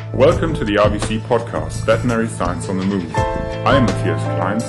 Welcome to the RVC podcast, Veterinary Science on the Move. I am Matthias Kleins.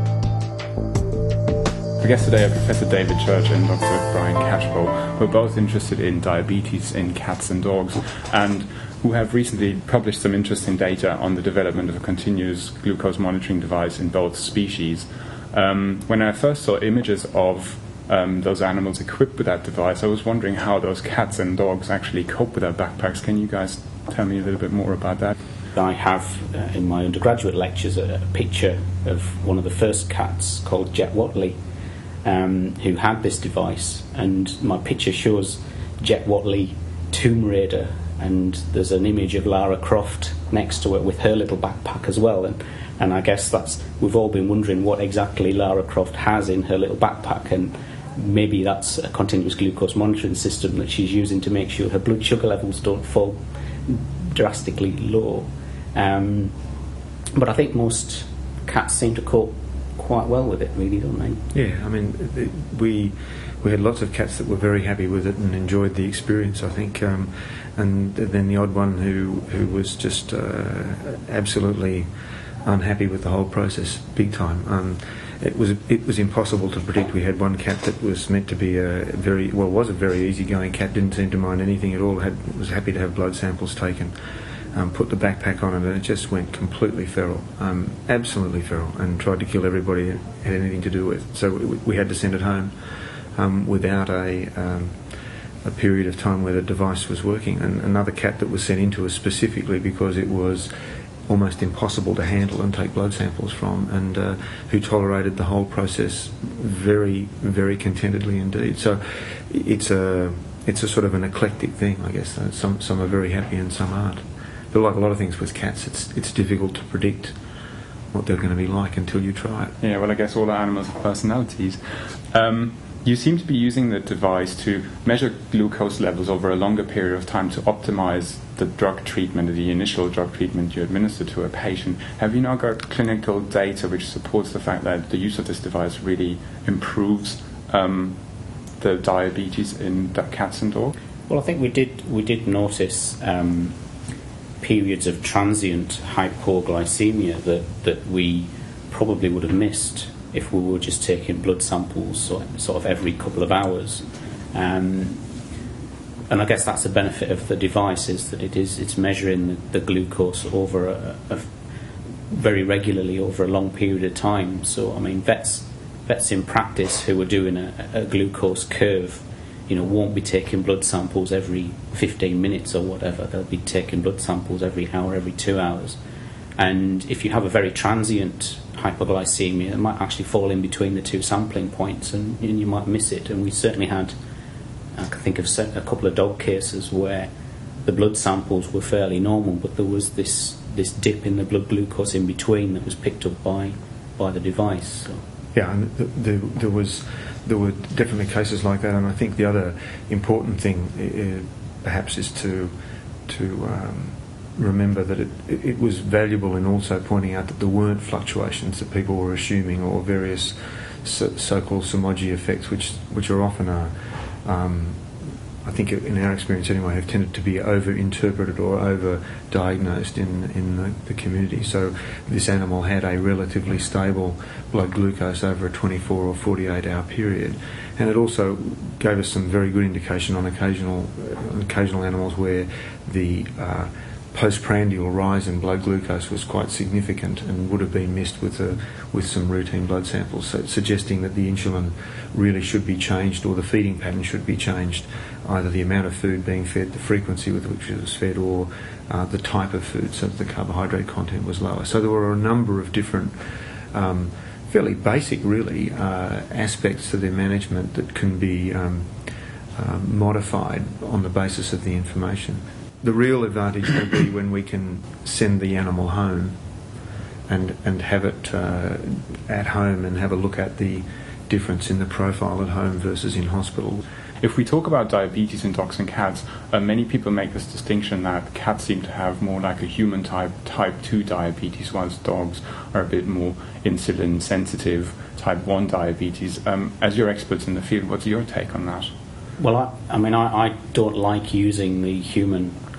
Our guests today are Professor David Church and Dr. Brian Catchpole, who are both interested in diabetes in cats and dogs, and who have recently published some interesting data on the development of a continuous glucose monitoring device in both species. When I first saw images of those animals equipped with that device, I was wondering how those cats and dogs actually cope with their backpacks. Can you guys tell me a little bit more about that? I have in my undergraduate lectures a picture of one of the first cats called Jet Watley, who had this device, and my picture shows Jet Watley, Tomb Raider, and there's an image of Lara Croft next to it with her little backpack as well, and I guess we've all been wondering what exactly Lara Croft has in her little backpack, and maybe that's a continuous glucose monitoring system that she's using to make sure her blood sugar levels don't fall drastically low. But I think most cats seem to cope quite well with it, really, don't they? Yeah, I mean, we had lots of cats that were very happy with it and enjoyed the experience, I think, and then the odd one who was just absolutely unhappy with the whole process, big time. It was impossible to predict. We had one cat that was meant to be was a very easygoing cat, didn't seem to mind anything at all, was happy to have blood samples taken, put the backpack on, and it just went completely feral, absolutely feral, and tried to kill everybody it had anything to do with. So we had to send it home without a period of time where the device was working. And another cat that was sent into us specifically because it was almost impossible to handle and take blood samples from, and who tolerated the whole process very, very contentedly indeed. So it's a sort of an eclectic thing, I guess. Some are very happy and some aren't. But like a lot of things with cats, it's difficult to predict what they're going to be like until you try it. Yeah, well, I guess all the animals have personalities. You seem to be using the device to measure glucose levels over a longer period of time to optimize the drug treatment, the initial drug treatment you administer to a patient. Have you now got clinical data which supports the fact that the use of this device really improves the diabetes in cats and dogs? Well, I think we did notice periods of transient hypoglycemia that we probably would have missed if we were just taking blood samples sort of every couple of hours. And I guess that's the benefit of the device, is that it's measuring the glucose over a very regularly over a long period of time. So I mean, vets in practice who are doing a glucose curve, won't be taking blood samples every 15 minutes or whatever. They'll be taking blood samples every hour, every 2 hours. And if you have a very transient hypoglycemia, it might actually fall in between the two sampling points, and you might miss it. And we certainly had, I can think of a couple of dog cases where the blood samples were fairly normal, but there was this dip in the blood glucose in between that was picked up by the device. So. Yeah, and there were definitely cases like that, and I think the other important thing perhaps is to remember that it was valuable in also pointing out that there weren't fluctuations that people were assuming, or various so-called Somogyi effects, which are often I think in our experience anyway, have tended to be over-interpreted or over-diagnosed in the community. So this animal had a relatively stable blood glucose over a 24 or 48-hour period, and it also gave us some very good indication on occasional animals where the postprandial rise in blood glucose was quite significant and would have been missed with some routine blood samples, so suggesting that the insulin really should be changed, or the feeding pattern should be changed, either the amount of food being fed, the frequency with which it was fed, or the type of food, so that the carbohydrate content was lower. So there were a number of different fairly basic really aspects to their management that can be modified on the basis of the information. The real advantage will be when we can send the animal home and have it at home and have a look at the difference in the profile at home versus in hospital. If we talk about diabetes in dogs and cats, many people make this distinction that cats seem to have more like a human type 2 diabetes, whilst dogs are a bit more insulin sensitive, type 1 diabetes. As you're experts in the field, what's your take on that? Well, I don't like using the human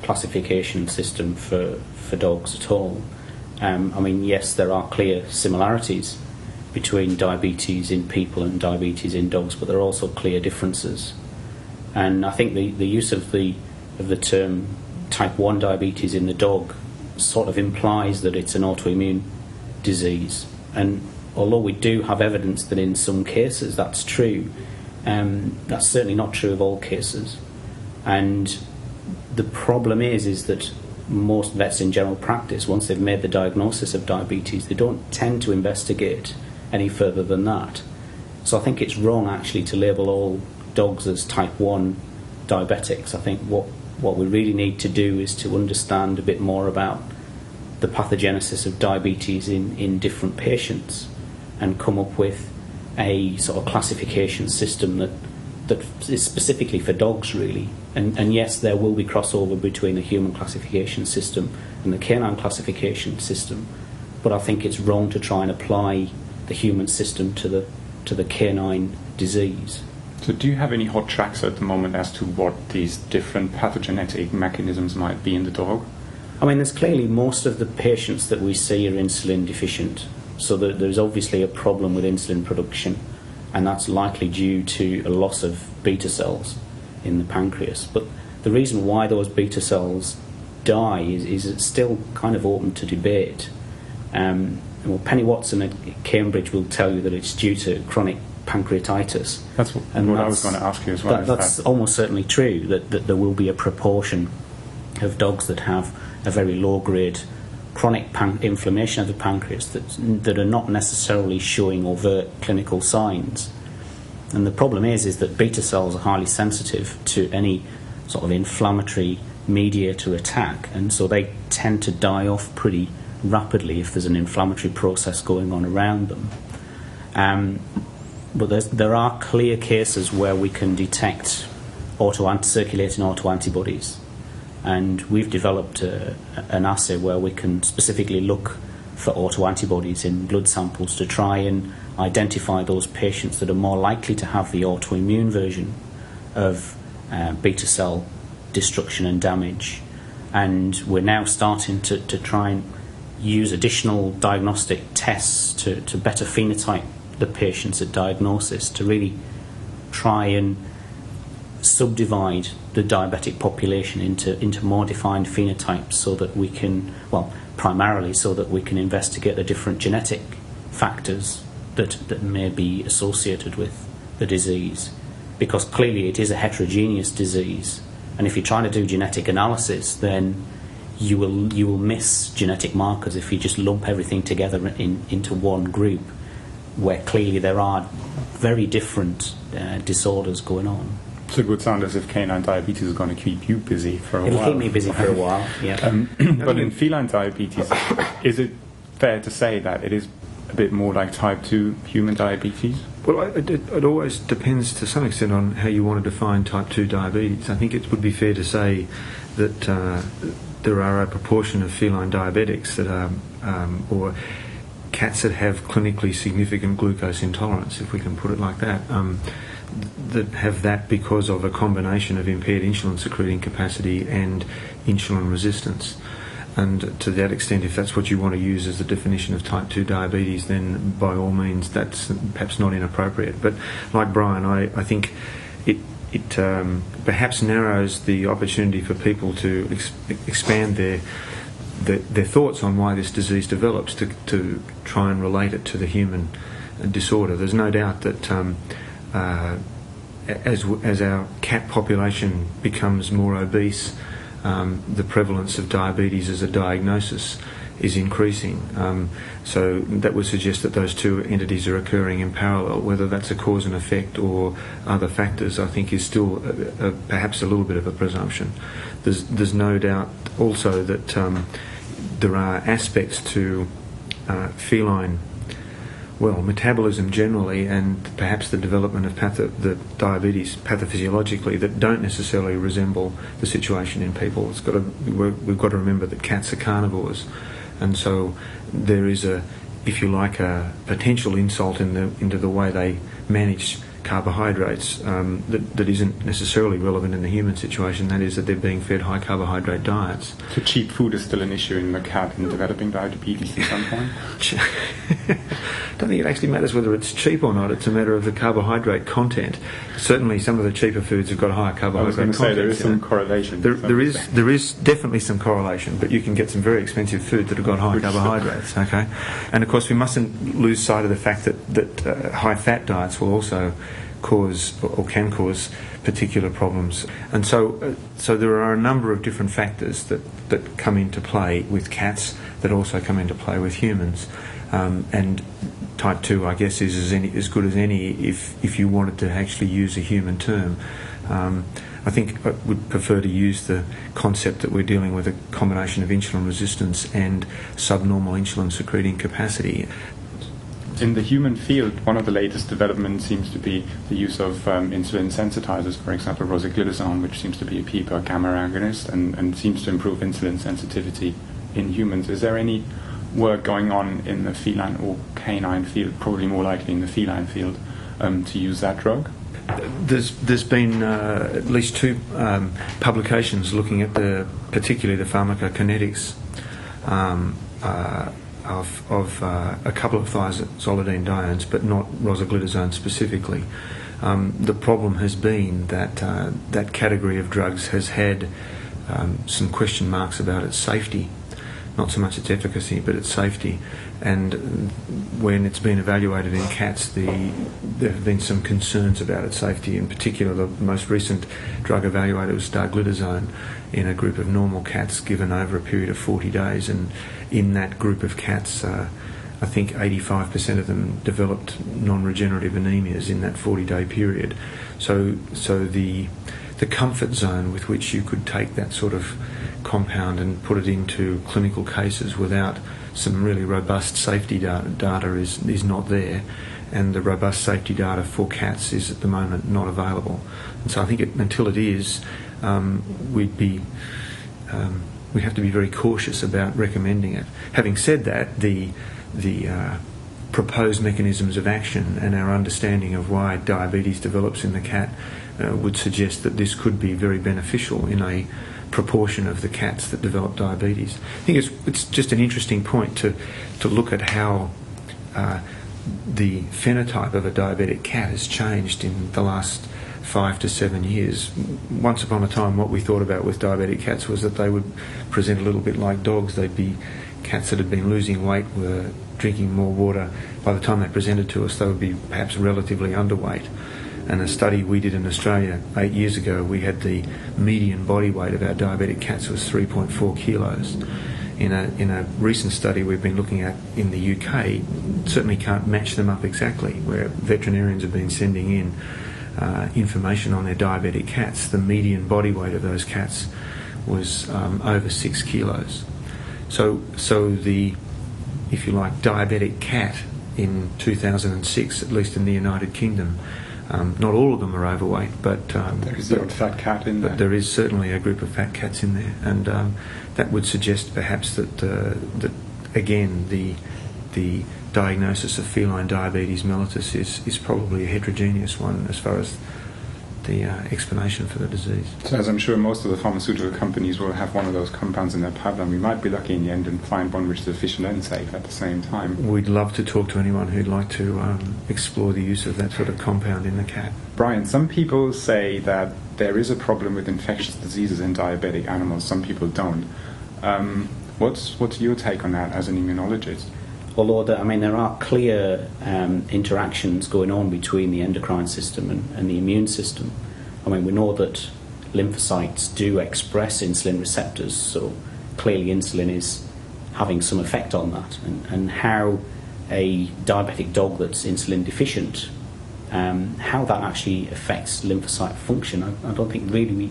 classification system for dogs at all. I mean, yes, there are clear similarities between diabetes in people and diabetes in dogs, but there are also clear differences. And I think the use of the term type 1 diabetes in the dog sort of implies that it's an autoimmune disease. And although we do have evidence that in some cases that's true, that's certainly not true of all cases. And the problem is that most vets in general practice, once they've made the diagnosis of diabetes, they don't tend to investigate any further than that. So I think it's wrong actually to label all dogs as type 1 diabetics. I think what we really need to do is to understand a bit more about the pathogenesis of diabetes in different patients and come up with a sort of classification system that is specifically for dogs, really. And yes, there will be crossover between the human classification system and the canine classification system, but I think it's wrong to try and apply the human system to the canine disease. So do you have any hot tracks at the moment as to what these different pathogenetic mechanisms might be in the dog? I mean, there's clearly most of the patients that we see are insulin deficient, so there's obviously a problem with insulin production, and that's likely due to a loss of beta cells in the pancreas. But the reason why those beta cells die is it's still kind of open to debate. Well, Penny Watson at Cambridge will tell you that it's due to chronic pancreatitis. That's what I was going to ask you as well. That's almost certainly true, that there will be a proportion of dogs that have a very low-grade chronic inflammation of the pancreas that are not necessarily showing overt clinical signs. And the problem is that beta cells are highly sensitive to any sort of inflammatory mediator attack, and so they tend to die off pretty rapidly if there's an inflammatory process going on around them. But there are clear cases where we can detect circulating autoantibodies, and we've developed an assay where we can specifically look for autoantibodies in blood samples to try and identify those patients that are more likely to have the autoimmune version of beta cell destruction and damage. And we're now starting to try and use additional diagnostic tests to better phenotype the patients at diagnosis, to really try and subdivide the diabetic population into more defined phenotypes, so that we can, primarily so that we can investigate the different genetic factors that may be associated with the disease, because clearly it is a heterogeneous disease, and if you're trying to do genetic analysis, then you will miss genetic markers if you just lump everything together into one group, where clearly there are very different disorders going on. So it would sound as if canine diabetes is going to keep you busy for a while. It'll keep me busy for a while, yeah. But in feline diabetes, is it fair to say that it is a bit more like type 2 human diabetes? Well, it always depends to some extent on how you want to define type 2 diabetes. I think it would be fair to say that there are a proportion of feline diabetics that are, or cats that have clinically significant glucose intolerance, if we can put it like that, that have that because of a combination of impaired insulin secreting capacity and insulin resistance. And to that extent, if that's what you want to use as the definition of type 2 diabetes, then by all means that's perhaps not inappropriate. But like Brian, I think it perhaps narrows the opportunity for people to expand their thoughts on why this disease develops, to try and relate it to the human disorder. There's no doubt that as our cat population becomes more obese, the prevalence of diabetes as a diagnosis is increasing. So that would suggest that those two entities are occurring in parallel. Whether that's a cause and effect or other factors, I think is still perhaps a little bit of a presumption. There's no doubt also that there are aspects to feline metabolism generally, and perhaps the development of the diabetes pathophysiologically, that don't necessarily resemble the situation in people. We've got to remember that cats are carnivores, and so there is a potential insult into the way they manage carbohydrates that isn't necessarily relevant in the human situation. That is that they're being fed high carbohydrate diets. So cheap food is still an issue in the cat in developing diabetes at some point? I don't think it actually matters whether it's cheap or not. It's a matter of the carbohydrate content. Certainly some of the cheaper foods have got higher carbohydrate I was going to say there is some correlation. correlation. There is definitely some correlation, but you can get some very expensive food that have got high carbohydrates. Okay, and of course we mustn't lose sight of the fact that high fat diets will also cause or can cause particular problems, and so there are a number of different factors that come into play with cats that also come into play with humans, and type 2, I guess, is as good as any if you wanted to actually use a human term. I think I would prefer to use the concept that we're dealing with a combination of insulin resistance and subnormal insulin secreting capacity. In the human field, one of the latest developments seems to be the use of insulin sensitizers, for example, rosiglitazone, which seems to be a PPAR gamma agonist and seems to improve insulin sensitivity in humans. Is there any work going on in the feline or canine field, probably more likely in the feline field, to use that drug? There's been at least 2 publications looking at particularly the pharmacokinetics of a couple of thiazolidinediones, but not rosiglitazone specifically. The problem has been that that category of drugs has had some question marks about its safety. Not so much its efficacy, but its safety. And when it's been evaluated in cats, there have been some concerns about its safety. In particular, the most recent drug evaluated was darglitazone in a group of normal cats given over a period of 40 days. And in that group of cats, I think 85% of them developed non-regenerative anemias in that 40-day period. So the comfort zone with which you could take that sort of compound and put it into clinical cases without some really robust safety data is not there, and the robust safety data for cats is at the moment not available. And so I think until it is, we have to be very cautious about recommending it. Having said that, the proposed mechanisms of action and our understanding of why diabetes develops in the cat would suggest that this could be very beneficial in a proportion of the cats that develop diabetes. I think it's just an interesting point to look at how the phenotype of a diabetic cat has changed in the last 5 to 7 years. Once upon a time, what we thought about with diabetic cats was that they would present a little bit like dogs. They'd be cats that had been losing weight, were drinking more water. By the time they presented to us, they would be perhaps relatively underweight. And a study we did in Australia 8 years ago, we had the median body weight of our diabetic cats was 3.4 kilos. In a recent study we've been looking at in the UK, certainly can't match them up exactly, where veterinarians have been sending in information on their diabetic cats. The median body weight of those cats was over 6 kilos. So the, if you like, diabetic cat in 2006, at least in the United Kingdom, not all of them are overweight, but there is the odd fat cat in there. But there is certainly a group of fat cats in there, and that would suggest perhaps that again the diagnosis of feline diabetes mellitus is probably a heterogeneous one as far as the explanation for the disease. So as I'm sure most of the pharmaceutical companies will have one of those compounds in their pipeline, we might be lucky in the end and find one which is efficient and safe at the same time. We'd love to talk to anyone who'd like to explore the use of that sort of compound in the cat. Brian, some people say that there is a problem with infectious diseases in diabetic animals. Some people don't. What's your take on that as an immunologist? Although there are clear interactions going on between the endocrine system and the immune system. We know that lymphocytes do express insulin receptors, so clearly insulin is having some effect on that. And how a diabetic dog that's insulin deficient, how that actually affects lymphocyte function, I don't think really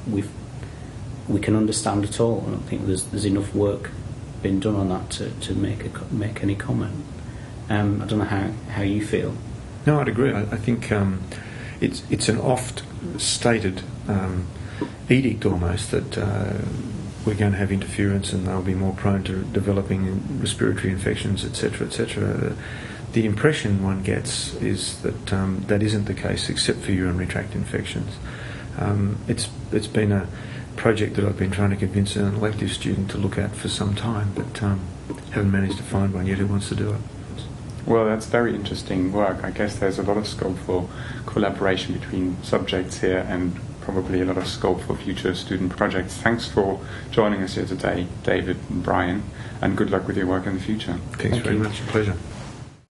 we can understand at all. I don't think there's enough work been done on that to make any comment. I don't know how you feel. No, I'd agree. I think it's an oft stated edict almost that we're going to have interference and they'll be more prone to developing respiratory infections, etc., etc. the impression one gets is that that isn't the case, except for urinary tract infections. It's been a project that I've been trying to convince an elective student to look at for some time, but haven't managed to find one yet who wants to do it. Well, that's very interesting work. I guess there's a lot of scope for collaboration between subjects here, and probably a lot of scope for future student projects. Thanks for joining us here today, David and Brian, and good luck with your work in the future. Thanks very much. A pleasure.